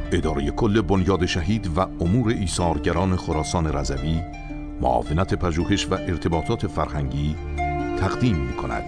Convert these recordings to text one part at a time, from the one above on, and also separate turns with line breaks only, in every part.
اداره کل بنیاد شهید و امور ایثارگران خراسان رضوی، معاونت پژوهش و ارتباطات فرهنگی تقدیم می‌کند.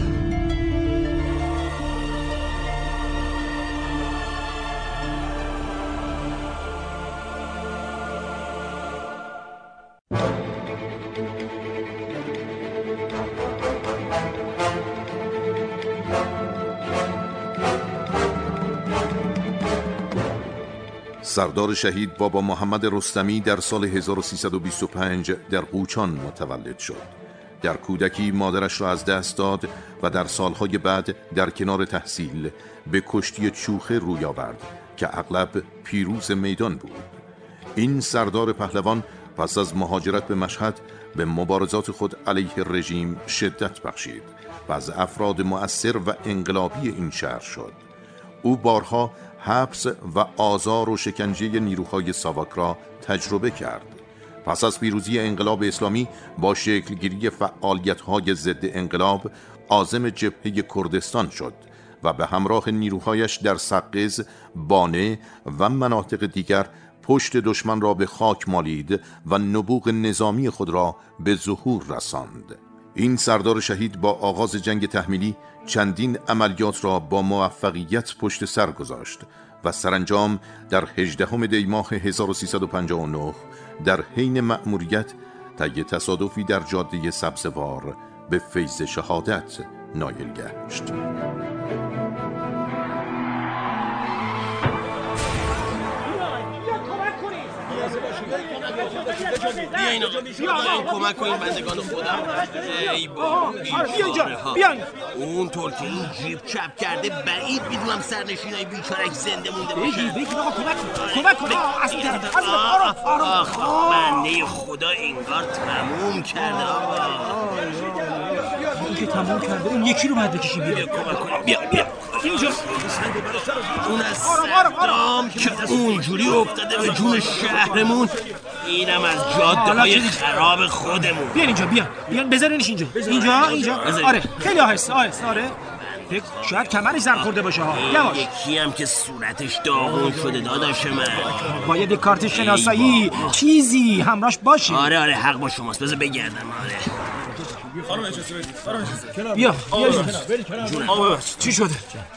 سردار شهید بابا محمد رستمی در سال 1325 در قوچان متولد شد. در کودکی مادرش را از دست داد و در سالهای بعد در کنار تحصیل به کشتی چوخه روی آورد که اغلب پیروز میدان بود. این سردار پهلوان پس از مهاجرت به مشهد به مبارزات خود علیه رژیم شدت بخشید و از افراد مؤثر و انقلابی این شهر شد. او بارها حبس و آزار و شکنجه نیروهای ساواک را تجربه کرد. پس از پیروزی انقلاب اسلامی با شکلگیری فعالیت‌های ضد انقلاب عازم جبهه کردستان شد و به همراه نیروهایش در سقز، بانه و مناطق دیگر پشت دشمن را به خاک مالید و نبوغ نظامی خود را به ظهور رساند. این سردار شهید با آغاز جنگ تحمیلی چندین عملیات را با موفقیت پشت سر گذاشت و سرانجام در 18 دی ماه 1359 در حین مأموریت طی تصادفی در جاده سبزوار به فیض شهادت نایل گشت.
بیاین کمک کنین بندگان خدا. ای بابا
بیاین.
اونطور که این جیب چپ کرده بعید میدونم سرنشینای بیچاره‌اش زنده مونده باشن.
بگید آقا کمک کن. از این طرف آرام.
بنده خدا انگار تموم کرده آقا.
این که تموم کرده اون یکی رو باید بکشیم.
بیا کمک کنیم. بیا
اینجا.
اون از صدام که اونجوری افتاده به جون شهرمون، اینم از جاده‌های خراب خودمون.
بیان اینجا بیان بذارینش اینجا. آره خیلی آهسته. آره شاید کمرش زن خورده باشه ها. یواش.
یکی هم که صورتش داغون شده داداش من.
باید یک کارت شناسایی چیزی همراهش باشه.
آره حق با شماست. بذار بگردم. آره
خانم بیا چی شده؟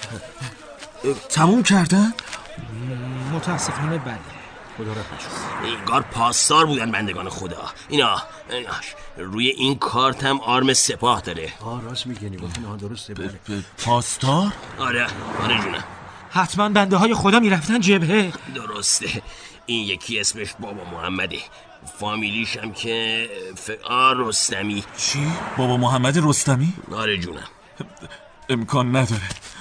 تموم کردن؟
متاسفانه بله.
خدا رحمتشون.
انگار پاسدار بودن بندگان خدا. اینا روی این کارت هم آرم سپاه داره.
راست میگی. اینا درسته. پاسدار؟
آره جونم.
حتما بنده های خدا میرفتن جبهه.
درسته. این یکی اسمش بابا محمده، فامیلیش هم که رستمی.
چی؟ بابا محمد رستمی؟
آره جونم.
امکان نداره.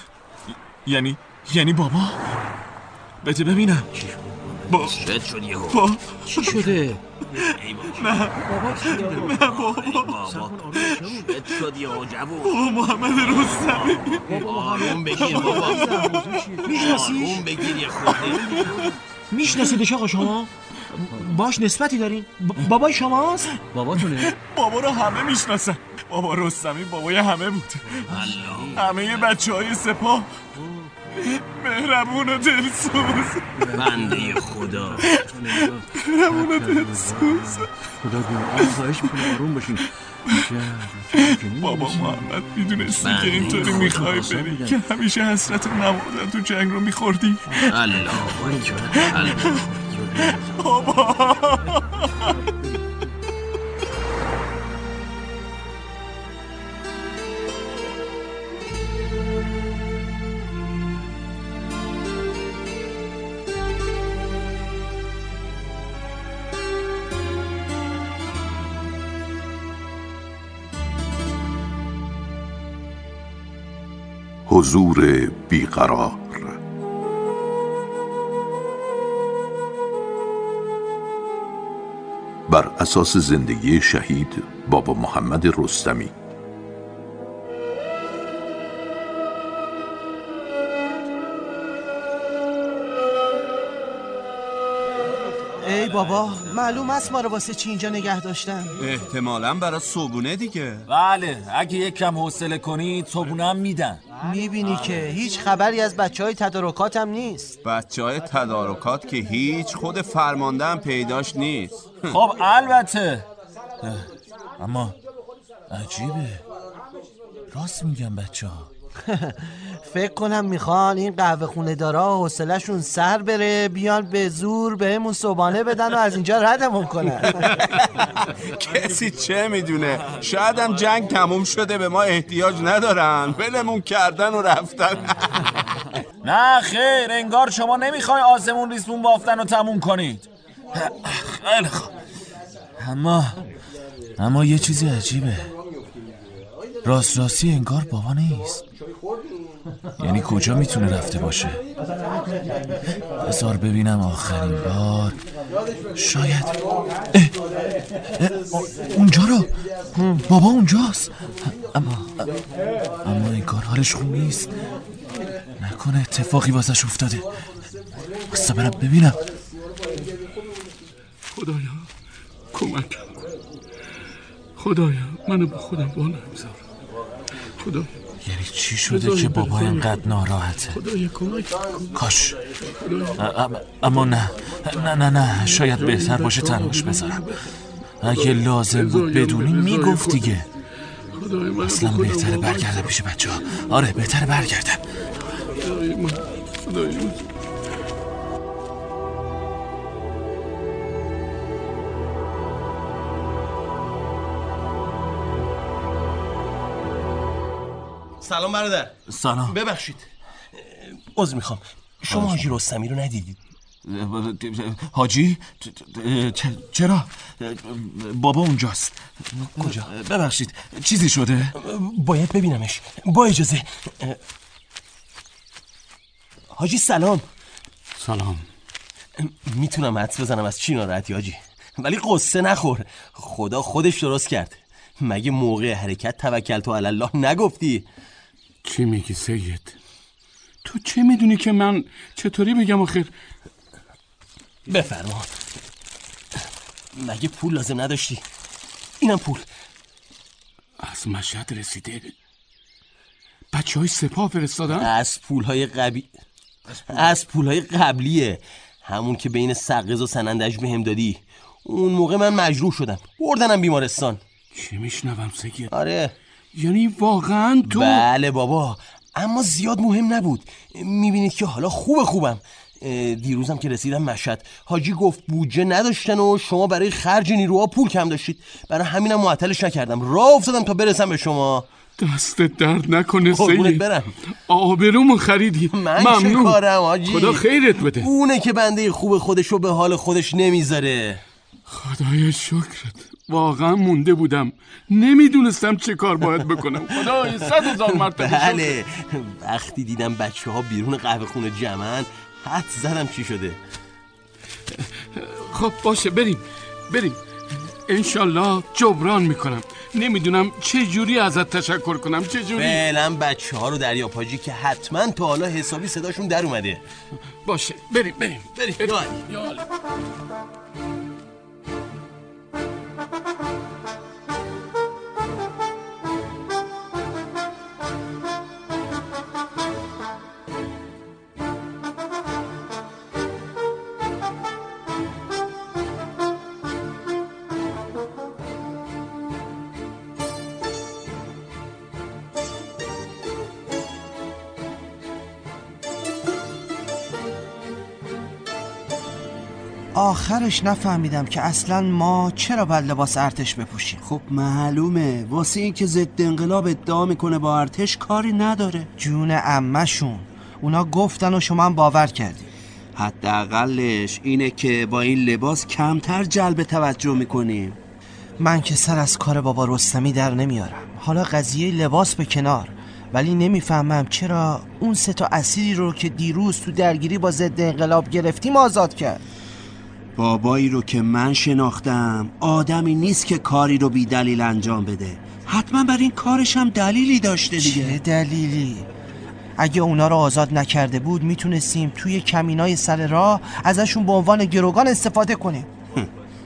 یعنی بابا؟ بده ببینم.
شد شد یهو.
چی شده؟
نه بابا
شد شد یهو جوون.
بابا محمد رستمی.
آروم بگیر بابا.
میشناسیش؟
آروم بگیر یه خورده.
میشناسیدش آقا شما؟ باش نسبتی دارین؟ بابای شماست؟
باباتونه؟ بابا رو همه میشناسن. بابا رستمی بابای همه بود. همه بچه‌های سپاه. مهربون و دلسوز.
بنده خدا.
مهربون و دلسوز.
خدا بیان خواهش میکنه آروم باشین.
بابا محمد میدونستی که اینطوری میخوای بری که همیشه حسرت نمازن تو جنگ رو میخوردی.
الله اکبر.
بابا
حضور بیقرار. بر اساس زندگی شهید بابا محمد رستمی.
ای بابا معلوم است ما رو واسه چی اینجا نگه داشتن.
احتمالاً برای صبونه دیگه.
بله اگه یک کم حوصله کنید صبونه هم میدن.
میبینی که هیچ خبری از بچهای تدارکات هم نیست.
بچهای تدارکات که هیچ، خود فرمانده هم پیداش نیست.
خب البته، اما عجیبه، راست میگم بچه ها.
فکر کنم میخوان این قهوه خونه دارا حوصله‌شون سر بره، بیان به زور بهمون صبحانه بدن و از اینجا ردمون کنن.
کسی چه میدونه، شاید هم جنگ تموم شده، به ما احتیاج ندارن، ولمون کردن و رفتن.
نه خیر، انگار شما نمیخوای آسمون ریسمون بافتن و تموم کنید. خیلی خوب، اما یه چیزی عجیبه، راستی انگار بابا نیست. یعنی کجا میتونه رفته باشه؟ بذار ببینم آخرین بار. شاید اونجا رو، بابا اونجاست. اما انگار حالش خوب نیست. نکنه اتفاقی واسش افتاده. بسا برم ببینم.
خدایا کمکم کن، خدایا منو با خودم وا نمیذار. خدایا
یعنی چی شده که بابا اینقدر ناراحته؟
خدایا کمک کن.
کاش اما نه شاید بهتر باشه تنهاش بذارم. اگه لازم بود بدونی میگفت دیگه. اصلا بهتره برگردم پیش بچه ها. آره بهتره برگردم.
خدایا من
سلام برادر.
سلام.
ببخشید، عذر میخوام، شما حاجی رستمی رو ندیدید؟
حاجی؟ چرا؟ بابا اونجاست. کجا؟ ببخشید چیزی شده؟
باید ببینمش، با اجازه. حاجی سلام.
سلام.
میتونم حدس بزنم از چی ناراحتی حاجی، ولی قصه نخور، خدا خودش درست کرد. مگه موقع حرکت توکلت علی الله نگفتی؟
چی میگی سید؟ تو چه میدونی که من چطوری بگم آخر؟
بفرما. مگه پول لازم نداشتی؟ اینم پول.
از مشهد رسیده؟ بچه های سپاه فرستادن؟
از پولهای قبلیه، همون که بین سقز و سنندج بهم دادی. اون موقع من مجروح شدم، بردنم بیمارستان.
چی میشنوم سید؟
آره.
یعنی واقعا تو؟
بله بابا، اما زیاد مهم نبود. میبینید که حالا خوبم. دیروزم که رسیدم مشهد، حاجی گفت بودجه نداشتن و شما برای خرج نیروها پول کم داشتید، برای همینم معطلش نکردم، راه افتادم تا برسم به شما.
دستت درد نکنه سید،
برم.
آبرومو خریدی.
من
ممنون.
چه کارم حاجی؟
خدا خیرت بده.
اونه که بنده خوب خودشو به حال خودش نمیذاره.
خدای شکرت، واقعا مونده بودم، نمیدونستم چه کار باید بکنم. خدای 100,000 مرتبه
بله، وقتی دیدم بچه ها بیرون قهوه خونه جمعن حدس زدم چی شده.
خب باشه بریم انشالله جبران میکنم. نمیدونم چه جوری ازت تشکر کنم، چه جوری.
فعلا بچه ها رو دریا پاجی که حتما تا حالا حسابی صداشون در اومده.
باشه بریم.
یا علی.
آخرش نفهمیدم که اصلا ما چرا باید لباس ارتش بپوشیم.
خب معلومه، واسه این که ضد انقلاب ادعا میکنه با ارتش کاری نداره.
جون عمه‌شون، اونا گفتن و شما هم باور کردی.
حداقلش اینه که با این لباس کمتر جلب توجه میکنیم.
من که سر از کار بابا رستمی در نمیارم. حالا قضیه لباس به کنار، ولی نمیفهمم چرا اون 3 تا اسیری رو که دیروز تو درگیری با ضد انقلاب گرفتیم آزاد کرد.
بابایی رو که من شناختم آدمی نیست که کاری رو بی دلیل انجام بده. حتما بر این کارش هم دلیلی داشته دیگه.
چه دلیلی؟ اگه اونا رو آزاد نکرده بود میتونستیم توی کمینای سر راه ازشون به عنوان گروگان استفاده کنیم.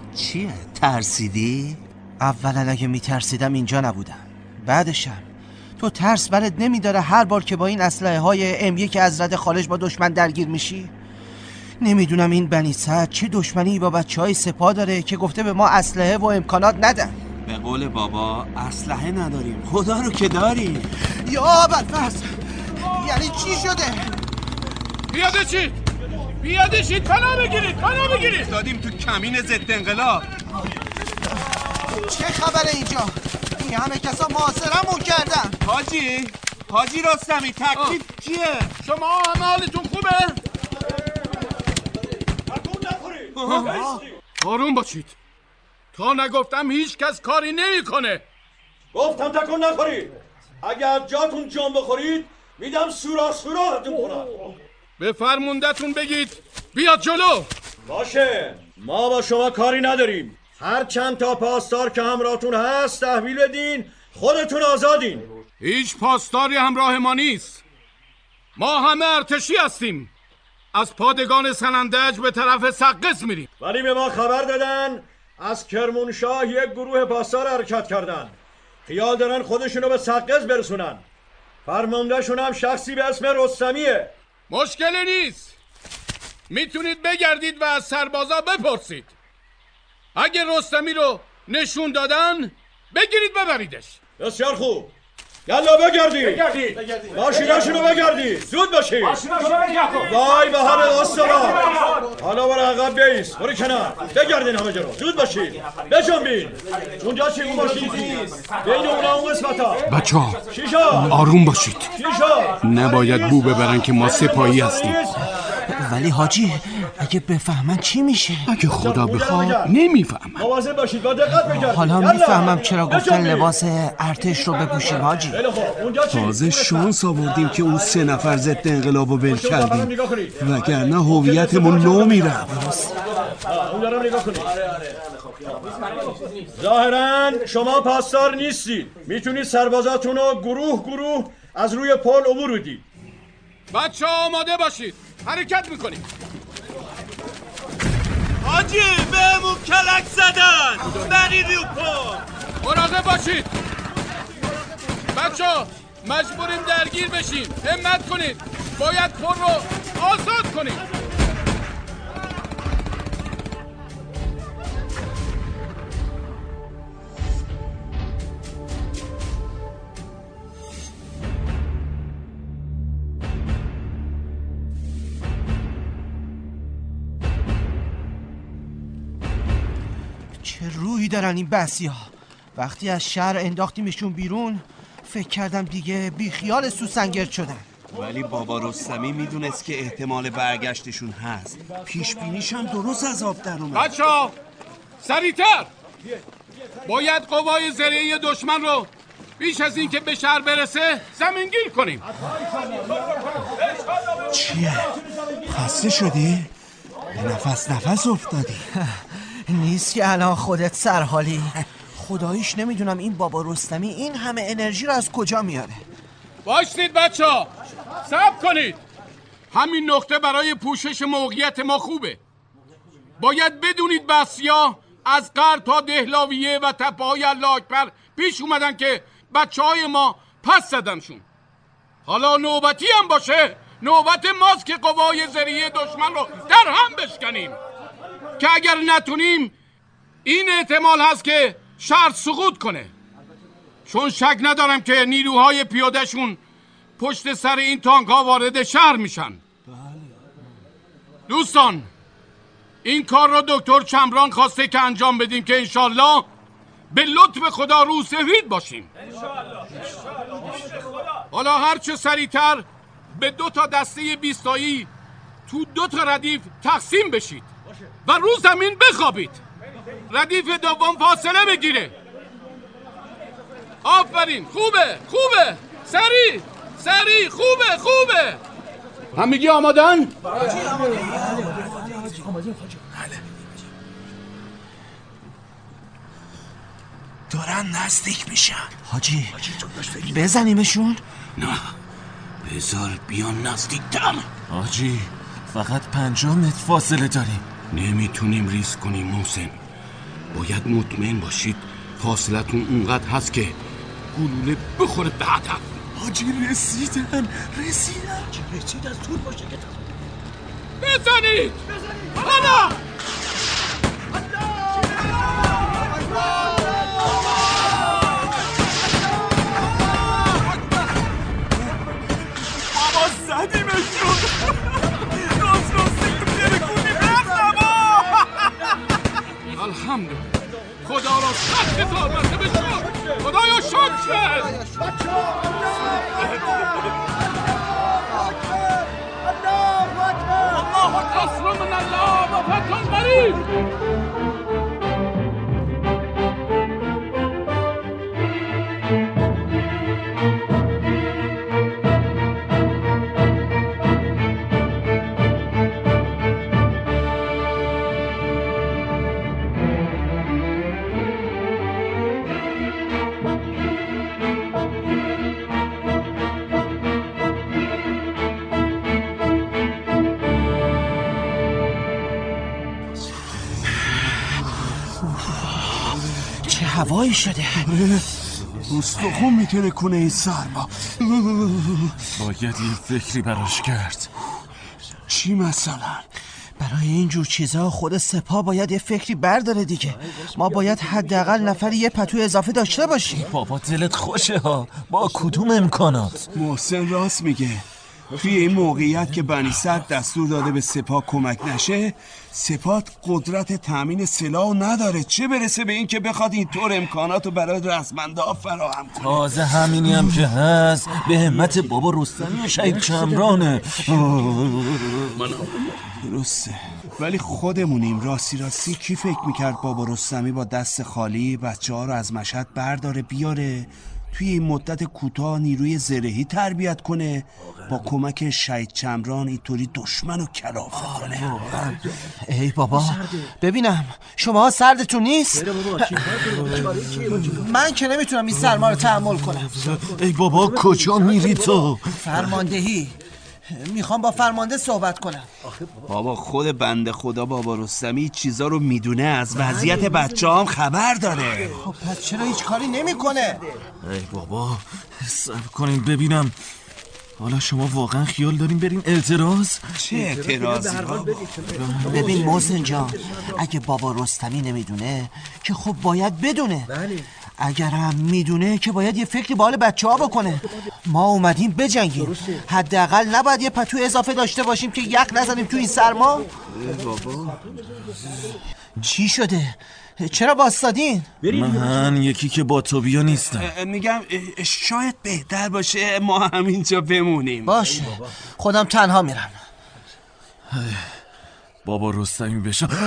چیه؟ ترسیدی؟
اولا اگه میترسیدم اینجا نبودم، بعدشم تو ترس برات نمیداره هر بار که با این اسلحه های M1 از رد خارج با دشمن درگیر میشی؟ نمیدونم این بنی سعد چه دشمنی با بچهای سپاه داره که گفته به ما اسلحه و امکانات ندن.
به قول بابا اسلحه نداریم، خدا رو که داریم.
یا ابوالفضل، یعنی چی شده؟
پیاده شید، پیاده شید، پناه بگیرید، پناه بگیرید.
دادیم تو کمین ضد انقلاب.
چه خبره اینجا؟ این همه کسا محاصرمون کردن.
حاجی رستمی، تکلیف چیه؟
شما همه حالتون خوبه؟ آروم باشید، تا نگفتم هیچ کس کاری نمی کنه.
گفتم تکون نخورید. اگر جاتون جان بخورید میدم سوراخ‌تون کنم.
به فرموندتون بگید بیاد جلو.
باشه، ما با شما کاری نداریم. هر چند تا پاسدار که همراهتون هست تحویل بدین، خودتون آزادین.
هیچ پاسداری همراه ما نیست. ما همه ارتشی هستیم. از پادگان سنندج به طرف سقز میریم.
ولی به ما خبر دادن از کرمانشاه یک گروه پاسدار حرکت کردن. خیال دارن خودشونو به سقز برسونن. فرماندهشون هم شخصی به اسم رستمیه.
مشکلی نیست. میتونید بگردید و از سربازا بپرسید. اگه رستمی رو نشون دادن بگیرید ببریدش.
بسیار خوب. یلا بگردید. ماشیناشونو بگردید. زود باشید. وای به حال استاد. حالا برو عقب بیست. برو کنار. بگردین همه جا. زود باشید. بجنبین. اونجا چی ماشین نیست. بین اون قسمتا.
بچه‌ها
شیشا
آروم باشید.
شیشا
نباید بو ببرن که ما سپاهی هستیم.
ولی حاجی اگه بفهمن چی میشه؟
اگه خدا بخواد نمیفهمن.
مواظب باشید. با دقت بگردید.
حالا میفهمم چرا گفتن لباس ارتش رو بپوشیم حاجی.
تازه شانس آوردیم که اون 3 نفر ضد انقلابو ول کردیم، وگرنه هویتمون نو میرفت.
اونجا رو نگاه کنید. ظاهراً شما پاسدار نیستید. میتونید سربازاتون رو گروه از روی پل عبور بدید.
بچه ها آماده باشید. حرکت میکنیم.
حاجی بهمون کلک زدن. برید رو پل.
مراقب باشید. بچه ها مجبوریم درگیر بشیم. همت کنید. باید پل رو آزاد کنید.
چه روحی دارن این بسی‌ها. وقتی از شهر انداختیمشون بیرون فکر کردم دیگه بیخیال سوسنگرد شدن.
ولی بابا رستمی میدونست که احتمال برگشتشون هست. پیش بینیش هم درست از آب در اومد.
بچه‌ها سریعتر. باید قوای زرعی دشمن رو بیش از این که به شهر برسه زمینگیر کنیم.
چیه؟ خسته شدی؟ به نفس افتادی؟
نیست که الان خودت سرحالی. خداییش نمیدونم این بابا رستمی این همه انرژی رو از کجا میاره.
باشید بچه‌ها صبر کنید. همین نقطه برای پوشش موقعیت ما خوبه. باید بدونید بسیا از غرب تا دهلاویه و تپه‌های الله اکبر پیش اومدن که بچه‌های ما پس زدنشون. حالا نوبتی هم باشه نوبت ماست که قوای زرعی دشمن رو در هم بشکنیم که اگر نتونیم این احتمال هست که شهر سقوط کنه، چون شک ندارم که نیروهای پیادهشون پشت سر این تانک ها وارد شهر میشن. دوستان این کار رو دکتر چمران خواسته که انجام بدیم که انشالله به لطف خدا رو سفید باشیم. حالا هرچه سریعتر به 2 تا دسته 20 تایی تو 2 تا ردیف تقسیم بشید و رو زمین بخوابید. ردیف دوم فاصله بگیره. آفرین، خوبه سریع خوبه. همگی آمادن؟
دارن نزدیک میشن.
حاجی بزنیمشون؟
نه بذار بیان نزدیک‌تر.
حاجی فقط 50 متر فاصله داریم.
نمیتونیم ریسک کنیم محسن. باید مطمئن باشید فاصلتون اونقدر هست که گلوله بخوره به هدف.
حاجی رسیدن.
رسید از دور باشه که
بزنید. حالا
بابا زدیمشون. راستی ترکونی بزن.
الحمدلله، خدا را 100,000 مرتبه شکر. خدایا شکر. نصر من الله و فتح قریب.
چه هوایی شده.
استخون میتونه کنه این سرما.
باید یه فکری براش کرد.
چی مثلا؟
برای اینجور چیزها خود سپاه باید یه فکری برداره دیگه. ما باید حداقل نفری یه پتو اضافه داشته باشیم.
بابا دلت خوشه ها، با کدوم امکانات؟
محسن راست میگه. توی این موقعیت که بنی صدر دستور داده به سپاه کمک نشه، سپاه قدرت تامین سلاح نداره، چه برسه به این که بخواد اینطور امکاناتو برای رزمنده فراهم کنه.
تازه همینی هم که هست به همت بابا رستمی شهید چمرانه.
درسته، ولی خودمونیم. راستی کی فکر میکرد بابا رستمی با دست خالی بچه ها رو از مشهد برداره بیاره توی این مدت کوتاه نیروی زرهی تربیت کنه، با کمک شهید چمران اینطوری دشمن رو کلافه کنه.
ای بابا ببینم شما سردتون نیست؟ من که نمیتونم این سرما رو تحمل کنم.
ای بابا کجا میری تو؟
فرماندهی میخوام با فرمانده صحبت کنم.
بابا خود بنده خدا بابا رستمی چیزا رو میدونه، از وضعیت بچه هم خبر داره.
خب پس چرا هیچ کاری نمیکنه؟
ای بابا صبر کنین ببینم. حالا شما واقعا خیال دارین برین اعتراض؟
چه اعتراضی بابا؟
ببین محسن جان، اگه بابا رستمی نمیدونه که خب باید بدونه. اگر هم میدونه که باید یه فکری به حال بچه ها بکنه. ما اومدیم بجنگیم، حداقل نباید یه پتو اضافه داشته باشیم که یخ نزنیم تو این سرما.
بابا
چی شده؟ چرا باستادین؟
من یکی که با تو بیا نیستم.
میگم شاید بهتر باشه ما همینجا بمونیم.
باشه خودم تنها میرم.
بابا رستمی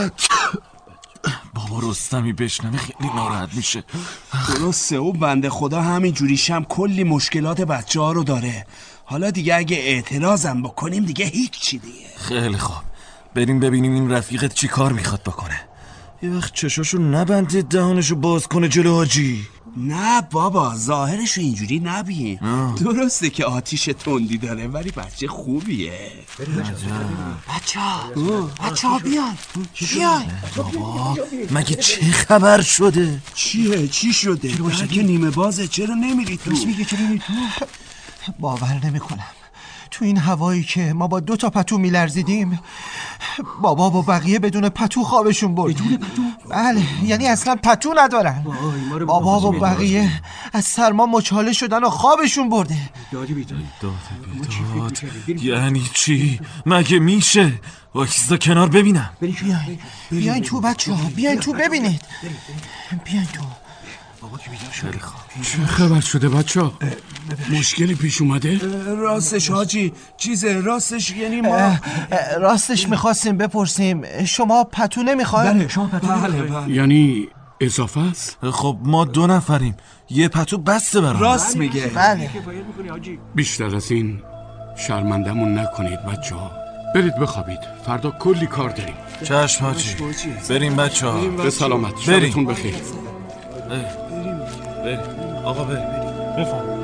بشنوه خیلی ناراحت میشه.
درسته، او بنده خدا همین جوریشم کلی مشکلات بچه ها رو داره. حالا دیگه اگه اعتراضم بکنیم دیگه هیچی دیگه.
خیلی خوب، بریم ببینیم این رفیقت چی کار میخواد بکنه. یه وقت چشاشو نبنده دهانشو باز کنه جلو حاجی.
نه بابا ظاهرشو اینجوری نبین. درسته که آتیش تندی داره ولی بچه خوبیه.
بچه ها بیان.
بابا مگه چه خبر شده؟
چی شده؟ که نیمه بازه، چرا نمیری تو؟
باور نمیکنم تو این هوایی که ما با 2 تا پتو میلرزیدیم بابا با بقیه بدون پتو خوابشون برد. بدون پتو؟ بله، یعنی اصلا پتو ندارن. بابا با بقیه از سرما مچاله شدن و خوابشون برده.
داد. یعنی چی؟ مگه میشه؟ وایسا کنار ببینم.
بیاین تو بچه ها، بیاین تو ببینید. بیاین تو.
چه خبر شده بچه ها؟ مشکلی پیش اومده؟
راستش حاجی راستش یعنی ما
راستش میخواستیم بپرسیم شما پتو نمیخواید؟
بله شما پتو
بله. یعنی اضافه است؟
خب ما 2 نفریم، یه پتو بسته برام.
راست میگه.
بله.
بیشتر از این شرمندمون نکنید بچه ها. برید بخوابید، فردا کلی کار داریم.
چشم حاجی، بریم بچه ها.
به سلامت، شبتون بخیر.
بریم آقا بریم. بفرمایید.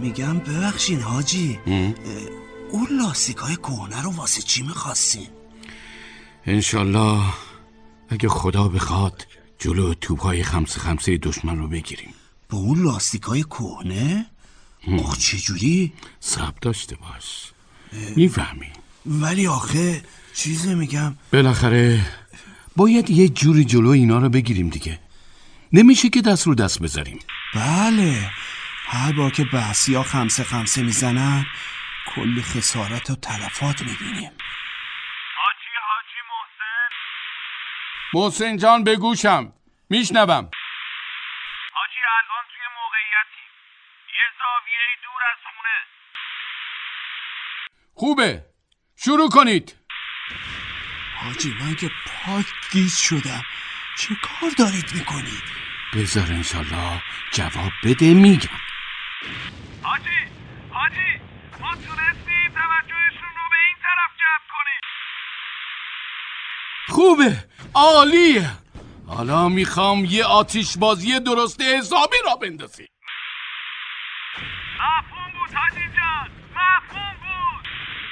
میگم ببخشین حاجی، اون لاستیکای کهنه رو واسه چی میخواستین؟
انشالله اگه خدا بخواد جلو توپ‌های 5-5 دشمن رو بگیریم.
با اون لاستیکای کهنه؟ آخ چجوری؟
صبر داشته باش، میفهمی.
ولی آخه چیز میگم،
بالاخره باید یه جوری جلو اینا رو بگیریم دیگه. نمیشه که دست رو دست بذاریم.
بله، هر بار که بحثی ها 5-5 میزنن کلی خسارت و تلفات میبینیم.
حاجی محسن جان به گوشم، میشنوم.
حاجی الان توی موقعیتی یه زاویه دور از خونه.
خوبه، شروع کنید.
حاجی من که پاک گیج شدم، چه کار دارید میکنید؟
بذار انشالله جواب بده، میگم.
حاجی ما تونستیم توجهشون رو به این طرف جلب کنیم.
خوبه، عالیه. حالا میخوام یه آتش بازی درست حسابی را بندازی.
مفهوم بود حاجی جان، مفهوم بود.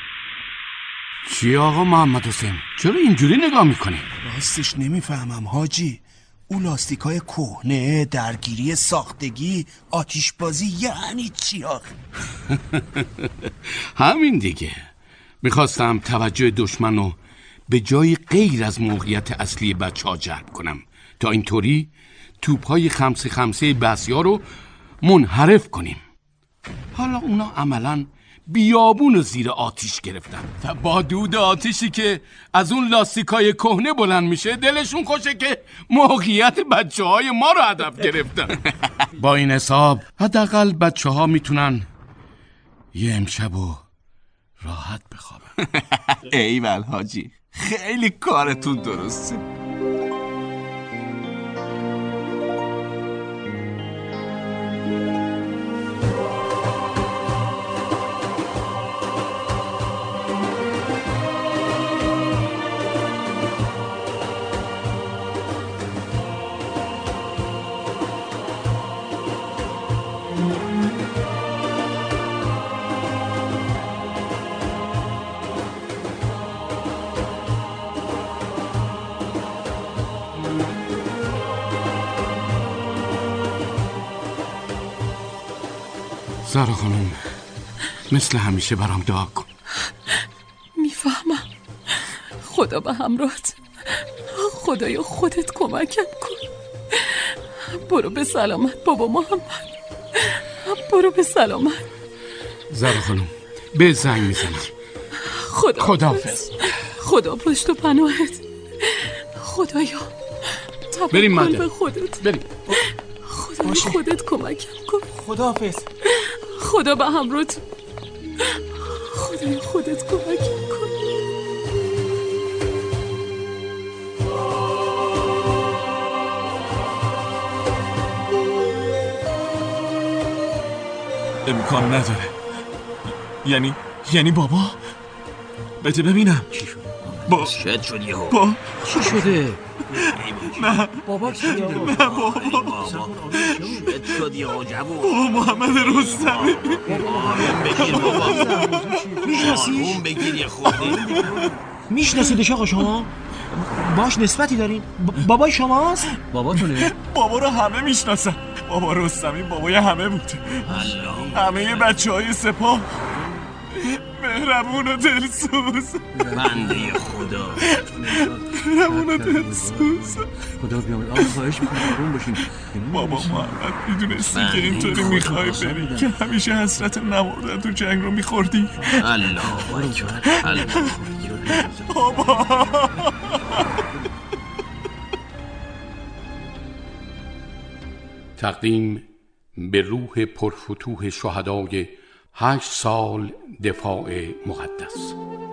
چی آقا محمد حسین؟ چرا اینجوری نگاه میکنی؟
راستش نمیفهمم حاجی. اون لاستیکای کهنه، درگیری ساختگی، آتیشبازی یعنی چی آخه؟
همین دیگه. میخواستم توجه دشمن رو به جای غیر از موقعیت اصلی بچه‌ها جلب کنم تا اینطوری توپ‌های 5-5 بسیار رو منحرف کنیم. حالا اونا عملاً بیابون رو زیر آتیش گرفتن و با دود آتیشی که از اون لاستیکای کهنه بلند میشه دلشون خوشه که موقعیت بچه‌های ما رو هدف گرفتن. با این حساب حداقل بچه‌ها میتونن یه امشب و راحت بخوابن.
ایول حاجی، خیلی کارتون درسته.
زهرا خانم، مثل همیشه برام دعا کن.
میفهمم. خدا به همراهت. خدایا خودت کمکم کن. برو به سلامت بابا محمد، برو به سلامت.
زهرا خانم به زنگ میزنم. خداحافظ.
خدا پشت و پناهت. خدایا
بریم
توکل
مادر.
به خودت.
بریم.
خدایا خودت کمکم کن.
خداحافظ.
خدا به همراهت. خدایا خودت کمکم کن.
امکان نداره. یعنی بابا؟ بده ببینم.
چی شده؟
با
شد شدی ها.
با
چی شده؟
نه
بابا چی شده؟
نه بابا
شد شدی ها جوون.
بابا محمد رستمی.
آروم بگیر بابا. میشناسیش؟ آروم بگیر یه خودی. میشناسیدش آقا شما؟ باش نسبتی دارین؟ بابای شماست؟ باباتونه؟
بابا رو همه میشناسن. بابا رستمی بابای همه بود. همه بچه‌های سپاه. مهربون و دلسوز.
بنده خدا.
مهربون و دلسوز.
خدا بیامد. آقا خواهش میکنم آروم باشین.
بابا محمد میدونستی که اینطوری میخوای بری که همیشه حسرت نمردن تو جنگ رو میخوردی.
الله اکبر.
بابا
تقدیم به روح پرفتوح شهدای 8 سال دفاع مقدس.